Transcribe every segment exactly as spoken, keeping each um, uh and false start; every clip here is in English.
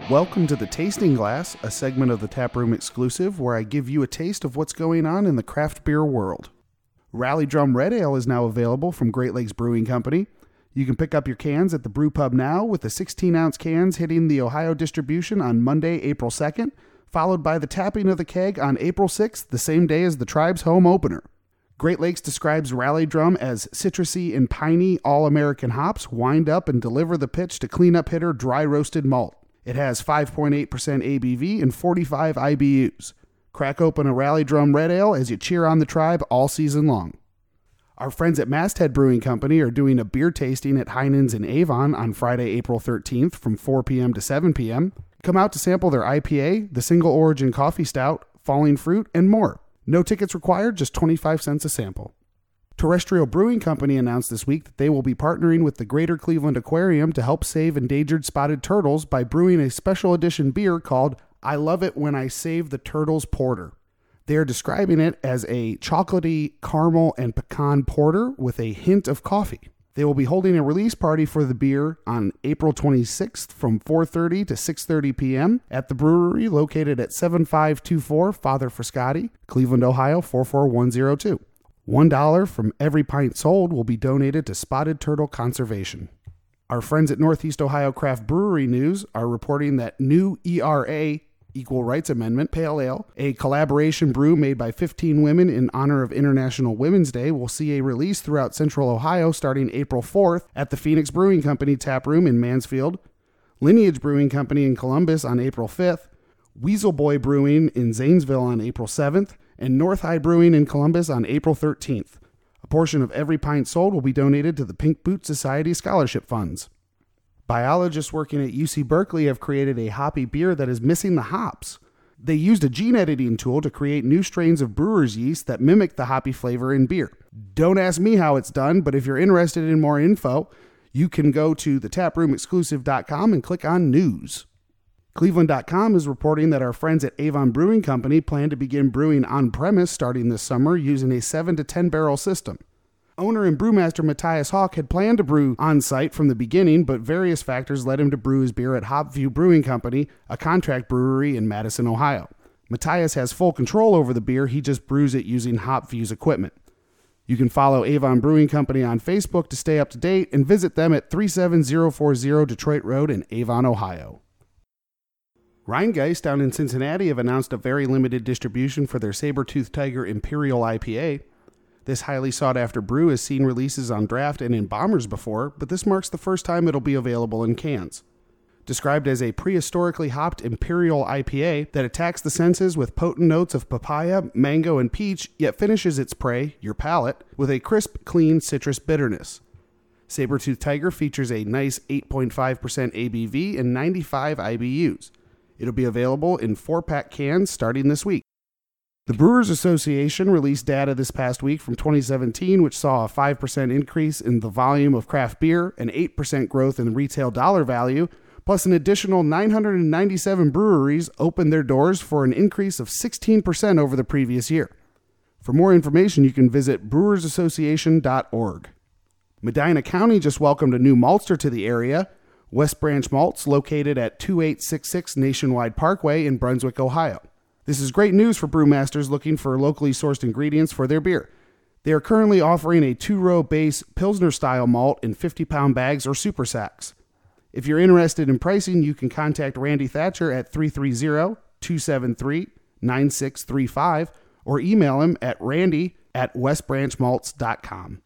Welcome to the Tasting Glass, a segment of the Taproom Exclusive where I give you a taste of what's going on in the craft beer world. Rally Drum Red Ale is now available from Great Lakes Brewing Company. You can pick up your cans at the Brew Pub now, with the sixteen ounce cans hitting the Ohio distribution on Monday, April second, followed by the tapping of the keg on April sixth, the same day as the Tribe's home opener. Great Lakes describes Rally Drum as citrusy and piney all-American hops wind up and deliver the pitch to cleanup hitter dry roasted malt. It has five point eight percent A B V and forty-five I B Us. Crack open a Rally Drum Red Ale as you cheer on the Tribe all season long. Our friends at Masthead Brewing Company are doing a beer tasting at Heinen's in Avon on Friday, April thirteenth from four p.m. to seven p.m. Come out to sample their I P A, the Single Origin Coffee Stout, Falling Fruit, and more. No tickets required, just twenty-five cents a sample. Terrestrial Brewing Company announced this week that they will be partnering with the Greater Cleveland Aquarium to help save endangered spotted turtles by brewing a special edition beer called I Love It When I Save the Turtles Porter. They are describing it as a chocolatey caramel and pecan porter with a hint of coffee. They will be holding a release party for the beer on April twenty-sixth from four thirty to six thirty p.m. at the brewery located at seven five two four Father Frascati, Cleveland, Ohio four four one zero two. one dollar from every pint sold will be donated to Spotted Turtle Conservation. Our friends at Northeast Ohio Craft Brewery News are reporting that new E R A, Equal Rights Amendment Pale Ale, a collaboration brew made by fifteen women in honor of International Women's Day, will see a release throughout Central Ohio starting April fourth at the Phoenix Brewing Company Tap Room in Mansfield, Lineage Brewing Company in Columbus on April fifth, Weasel Boy Brewing in Zanesville on April seventh, and North High Brewing in Columbus on April thirteenth. A portion of every pint sold will be donated to the Pink Boot Society Scholarship Funds. Biologists working at U C Berkeley have created a hoppy beer that is missing the hops. They used a gene editing tool to create new strains of brewer's yeast that mimic the hoppy flavor in beer. Don't ask me how it's done, but if you're interested in more info, you can go to the taproom exclusive dot com and click on News. Cleveland dot com is reporting that our friends at Avon Brewing Company plan to begin brewing on-premise starting this summer using a seven to ten barrel system. Owner and brewmaster Matthias Hawk had planned to brew on-site from the beginning, but various factors led him to brew his beer at Hopview Brewing Company, a contract brewery in Madison, Ohio. Matthias has full control over the beer, he just brews it using Hopview's equipment. You can follow Avon Brewing Company on Facebook to stay up to date and visit them at three seven zero four zero Detroit Road in Avon, Ohio. Rheingeist down in Cincinnati have announced a very limited distribution for their Saber-Tooth Tiger Imperial I P A. This highly sought-after brew has seen releases on draft and in bombers before, but this marks the first time it'll be available in cans. Described as a prehistorically hopped Imperial I P A that attacks the senses with potent notes of papaya, mango, and peach, yet finishes its prey, your palate, with a crisp, clean citrus bitterness. Saber-Tooth Tiger features a nice eight point five percent A B V and ninety-five I B Us. It'll be available in four-pack cans starting this week. The Brewers Association released data this past week from twenty seventeen, which saw a five percent increase in the volume of craft beer, an eight percent growth in retail dollar value, plus an additional nine hundred ninety-seven breweries opened their doors for an increase of sixteen percent over the previous year. For more information, you can visit brewers association dot org. Medina County just welcomed a new maltster to the area, West Branch Malts, located at twenty-eight sixty-six Nationwide Parkway in Brunswick, Ohio. This is great news for brewmasters looking for locally sourced ingredients for their beer. They are currently offering a two-row base Pilsner-style malt in fifty-pound bags or super sacks. If you're interested in pricing, you can contact Randy Thatcher at three three zero, two seven three, nine six three five or email him at randy at west branch malts dot com.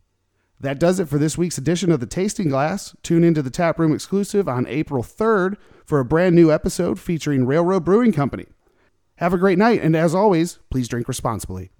That does it for this week's edition of The Tasting Glass. Tune into the Taproom Exclusive on April third for a brand new episode featuring Railroad Brewing Company. Have a great night, and as always, please drink responsibly.